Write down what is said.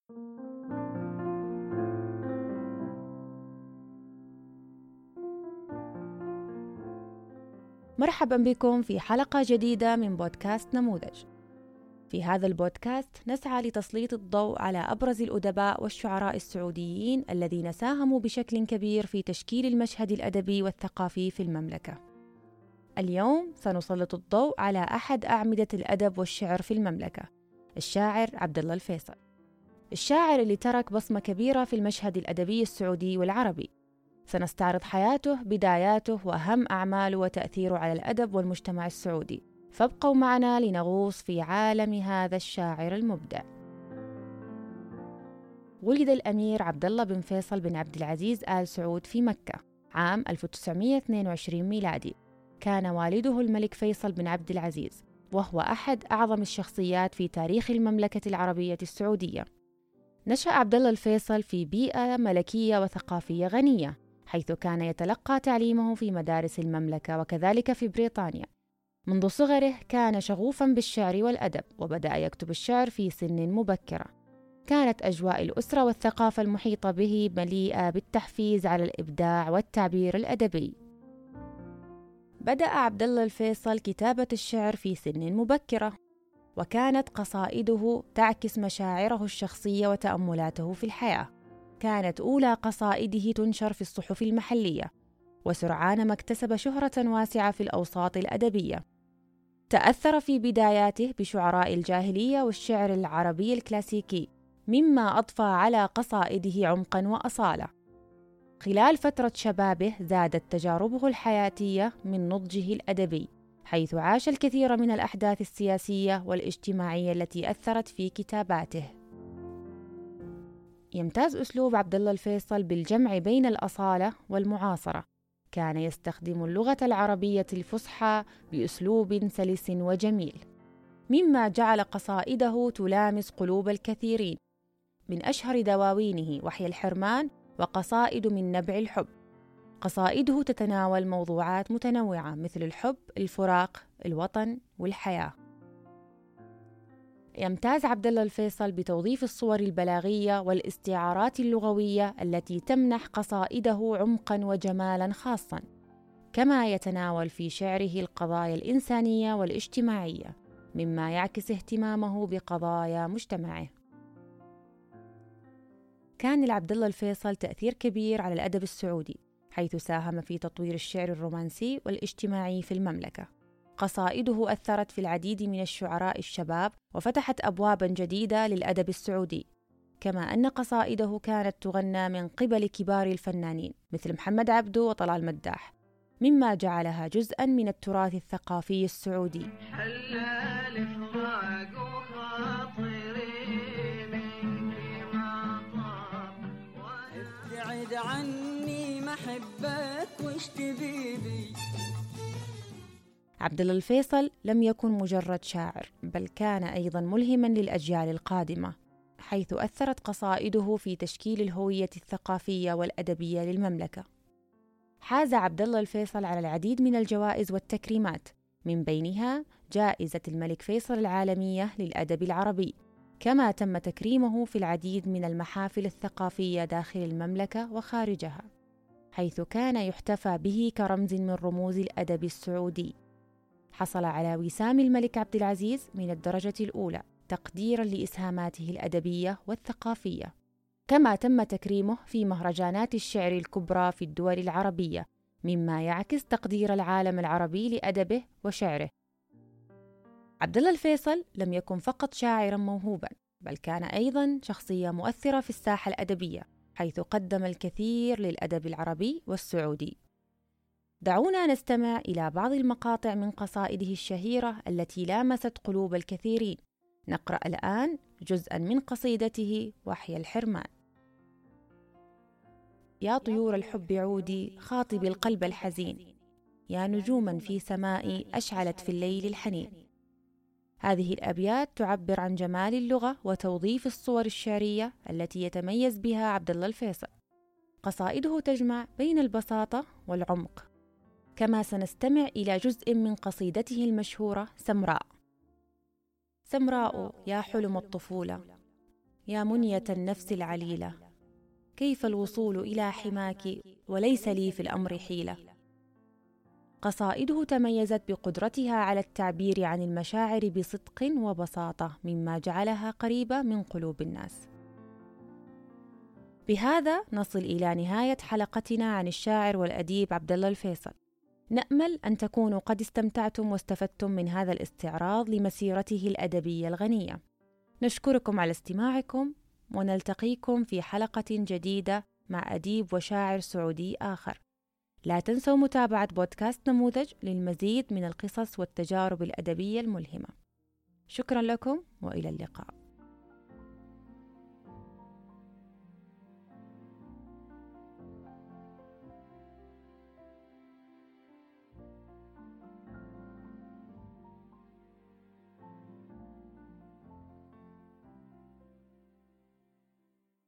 مرحبا بكم في حلقة جديدة من بودكاست نموذج. في هذا البودكاست نسعى لتسليط الضوء على أبرز الأدباء والشعراء السعوديين الذين ساهموا بشكل كبير في تشكيل المشهد الأدبي والثقافي في المملكة. اليوم سنسلط الضوء على أحد أعمدة الأدب والشعر في المملكة، الشاعر عبد الله الفيصل. الشاعر اللي ترك بصمة كبيرة في المشهد الأدبي السعودي والعربي. سنستعرض حياته، بداياته، وأهم أعماله وتأثيره على الأدب والمجتمع السعودي. فابقوا معنا لنغوص في عالم هذا الشاعر المبدع. ولد الأمير عبد الله بن فيصل بن عبد العزيز آل سعود في مكة عام 1922 ميلادي. كان والده الملك فيصل بن عبد العزيز، وهو أحد أعظم الشخصيات في تاريخ المملكة العربية السعودية. نشأ عبد الله الفيصل في بيئة ملكية وثقافية غنية، حيث كان يتلقى تعليمه في مدارس المملكة وكذلك في بريطانيا. منذ صغره كان شغوفاً بالشعر والأدب، وبدأ يكتب الشعر في سن مبكرة. كانت أجواء الأسرة والثقافة المحيطة به مليئة بالتحفيز على الإبداع والتعبير الأدبي. بدأ عبد الله الفيصل كتابة الشعر في سن مبكرة، وكانت قصائده تعكس مشاعره الشخصية وتأملاته في الحياة. كانت أولى قصائده تنشر في الصحف المحلية، وسرعان ما اكتسب شهرة واسعة في الأوساط الأدبية. تأثر في بداياته بشعراء الجاهلية والشعر العربي الكلاسيكي، مما أضفى على قصائده عمقاً وأصالة. خلال فترة شبابه زادت تجاربه الحياتية من نضجه الأدبي، حيث عاش الكثير من الأحداث السياسية والاجتماعية التي أثرت في كتاباته. يمتاز أسلوب عبد الله الفيصل بالجمع بين الأصالة والمعاصرة. كان يستخدم اللغة العربية الفصحى بأسلوب سلس وجميل، مما جعل قصائده تلامس قلوب الكثيرين. من أشهر دواوينه وحي الحرمان وقصائد من نبع الحب. قصائده تتناول موضوعات متنوعة مثل الحب، الفراق، الوطن والحياة. يمتاز عبد الله الفيصل بتوظيف الصور البلاغية والاستعارات اللغوية التي تمنح قصائده عمقاً وجمالاً خاصاً، كما يتناول في شعره القضايا الإنسانية والاجتماعية، مما يعكس اهتمامه بقضايا مجتمعه. كان لعبد الله الفيصل تأثير كبير على الأدب السعودي، حيث ساهم في تطوير الشعر الرومانسي والاجتماعي في المملكة. قصائده أثرت في العديد من الشعراء الشباب وفتحت أبواباً جديدة للأدب السعودي، كما أن قصائده كانت تغنى من قبل كبار الفنانين مثل محمد عبده وطلال مداح، مما جعلها جزءاً من التراث الثقافي السعودي. ابتعد عني محبك وش تبيبي. عبد الله الفيصل لم يكن مجرد شاعر، بل كان أيضاً ملهماً للأجيال القادمة، حيث أثرت قصائده في تشكيل الهوية الثقافية والأدبية للمملكة. حاز عبد الله الفيصل على العديد من الجوائز والتكريمات، من بينها جائزة الملك فيصل العالمية للأدب العربي، كما تم تكريمه في العديد من المحافل الثقافية داخل المملكة وخارجها، حيث كان يحتفى به كرمز من رموز الأدب السعودي. حصل على وسام الملك عبد العزيز من الدرجة الأولى تقديراً لإسهاماته الأدبية والثقافية، كما تم تكريمه في مهرجانات الشعر الكبرى في الدول العربية، مما يعكس تقدير العالم العربي لأدبه وشعره. عبد الله الفيصل لم يكن فقط شاعراً موهوباً، بل كان أيضاً شخصية مؤثرة في الساحة الأدبية، حيث قدم الكثير للأدب العربي والسعودي. دعونا نستمع إلى بعض المقاطع من قصائده الشهيرة التي لامست قلوب الكثيرين. نقرأ الآن جزءاً من قصيدته وحي الحرمان. يا طيور الحب عودي خاطبي القلب الحزين، يا نجوماً في سمائي أشعلت في الليل الحنين. هذه الأبيات تعبر عن جمال اللغة وتوظيف الصور الشعرية التي يتميز بها عبد الله الفيصل. قصائده تجمع بين البساطة والعمق. كما سنستمع إلى جزء من قصيدته المشهورة سمراء. سمراء يا حلم الطفولة، يا منية النفس العليلة، كيف الوصول إلى حماك وليس لي في الأمر حيلة. قصائده تميزت بقدرتها على التعبير عن المشاعر بصدق وبساطة، مما جعلها قريبة من قلوب الناس. بهذا نصل إلى نهاية حلقتنا عن الشاعر والأديب عبدالله الفيصل. نأمل أن تكونوا قد استمتعتم واستفدتم من هذا الاستعراض لمسيرته الأدبية الغنية. نشكركم على استماعكم، ونلتقيكم في حلقة جديدة مع أديب وشاعر سعودي آخر. لا تنسوا متابعة بودكاست نموذج للمزيد من القصص والتجارب الأدبية الملهمة. شكرا لكم وإلى اللقاء.